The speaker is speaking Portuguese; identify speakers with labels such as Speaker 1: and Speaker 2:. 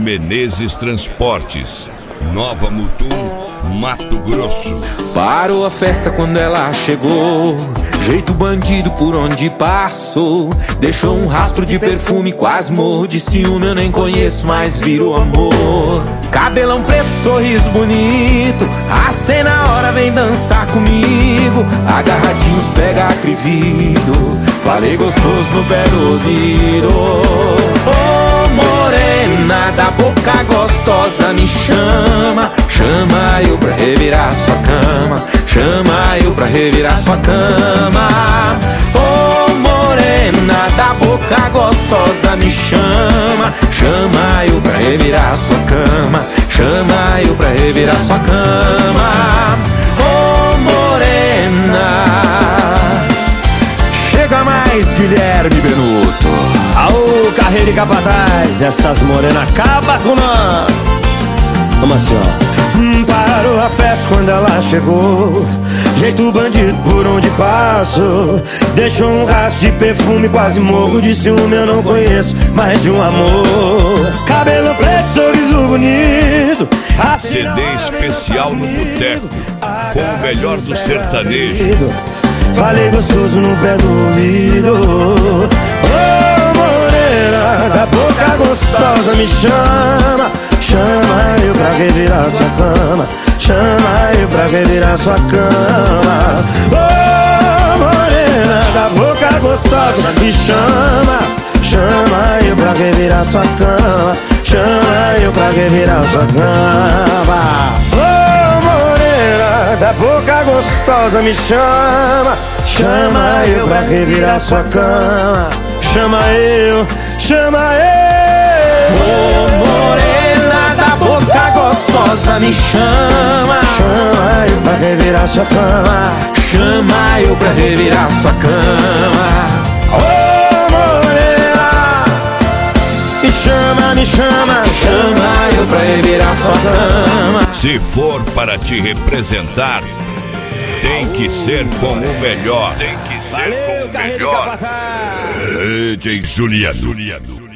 Speaker 1: Menezes Transportes, Nova Mutum, Mato Grosso.
Speaker 2: Parou a festa quando ela chegou, jeito bandido por onde passou. Deixou um rastro de perfume, quase morro de ciúme. Eu nem conheço, mas virou amor. Cabelão preto, sorriso bonito, arrastei na hora, vem dançar comigo. Agarradinhos, pega atrevido, falei gostoso no pé do ouvido. Ô morena da boca gostosa, me chama, chama eu pra revirar sua cama, chama eu pra revirar sua cama. Ô morena da boca gostosa, me chama, chama eu pra revirar sua cama, chama eu pra revirar sua cama. Ô morena, chega mais, Guilherme Benuto.
Speaker 3: Aô, carreira e capataz, essas morenas acabam com nós. Vamos assim, ó. Parou a festa quando ela chegou, jeito bandido por onde passo. Deixou um rastro de perfume, quase morro de ciúme. Eu não conheço mais de um amor. Cabelo preto, sorriso bonito,
Speaker 1: CD especial no boteco, com o melhor do sertanejo.
Speaker 3: falei gostoso no pé do ouvido. Ô morena da boca gostosa, me chama, chama eu pra revirar sua cama, chama eu pra revirar sua cama. Ô morena da boca gostosa, me chama, chama eu pra revirar sua cama, chama eu pra revirar sua cama. Ô morena da boca gostosa, me chama, chama eu pra revirar sua cama, chama eu, chama eu.
Speaker 2: Ô morena da boca gostosa, me chama,
Speaker 3: chama eu pra revirar sua cama,
Speaker 2: chama eu pra revirar sua cama.
Speaker 3: Ô morena, me chama, me chama,
Speaker 2: chama eu pra revirar sua cama.
Speaker 1: Se for para te representar, tem que ser com o melhor. Tem que ser com o melhor. DJ Juliano.